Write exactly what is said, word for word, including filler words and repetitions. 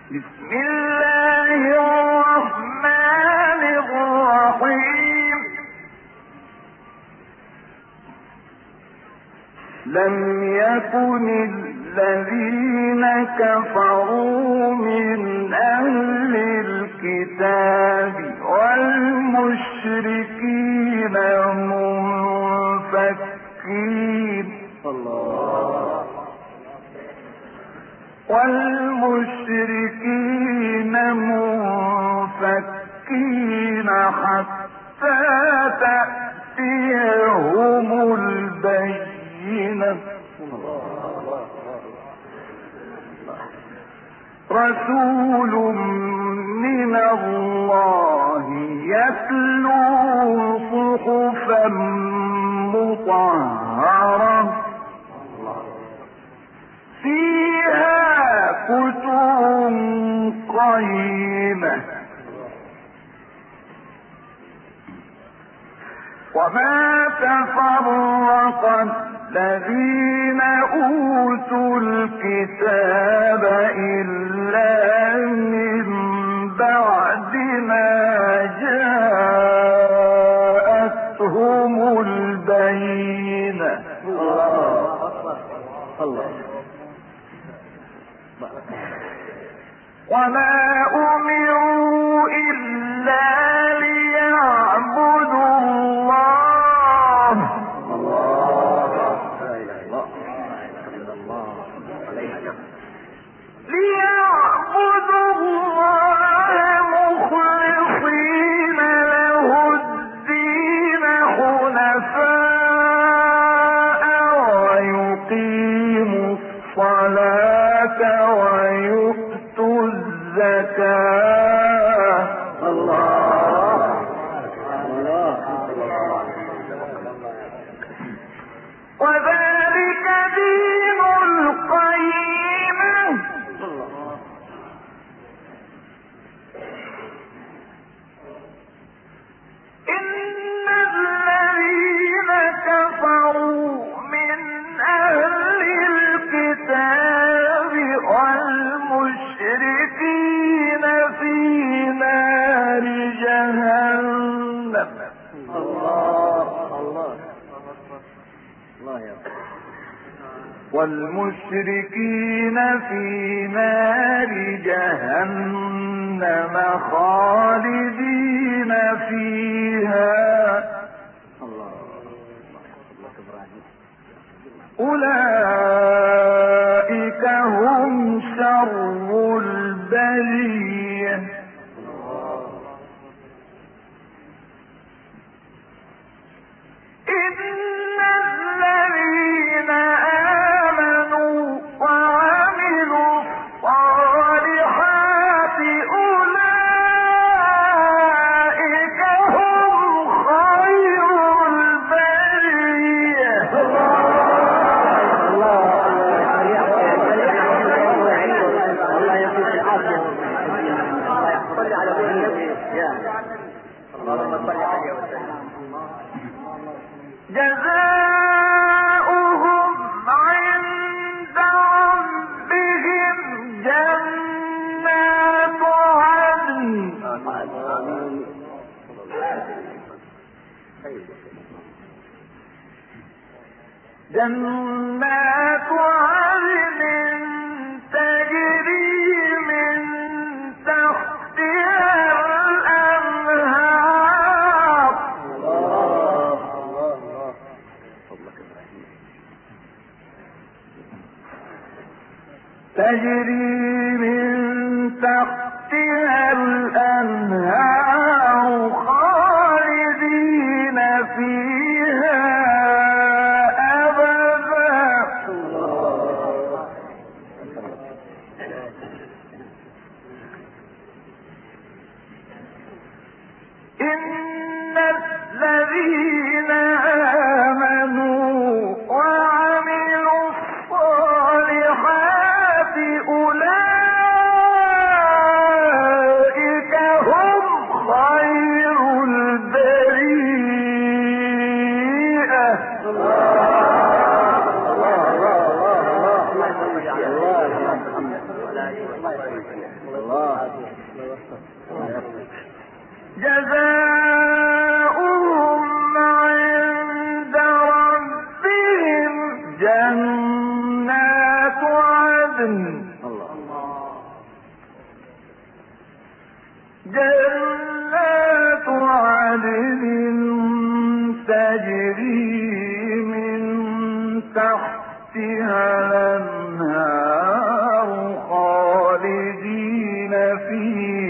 بسم الله الرحمن الرحيم. لم يكن الذين كفروا من أهل الكتاب والمشركين منفكين الله والمشركين منفكين حتى تأتيهم البينة. رسول من الله يتلو صحفا مطهرة فيها كتب قيمة. وما تفرق الذين أوتوا الكتاب إلا من بعد ما جاءتهم البينة. الله. وما أمروا إلا ليعبدوا الله ليعبدوا الله مخلصين له الدين حنفاء ويقيموا الصلاة ويؤتوا الزكاة. الله وذلك دين القيمة. إن الذين كفروا من أهل الكتاب والمشركين في نار جهنم. الله الله الله يا والمشركين في نار جهنم خالدين فيها. أولئك هم شر البرية. إن الذين آمنوا وعملوا الصالحات أولئك هم خير البرية. جزاؤهم عند ربهم جنات عدن جنات عدن تجري من تحتها الأنهار. تجري من تحتها الأنهار خالدين فيها أبدا. جزاؤهم عند ربهم جنات عدن جنات عدن تجري من تحتها الأنهار خالدين فيها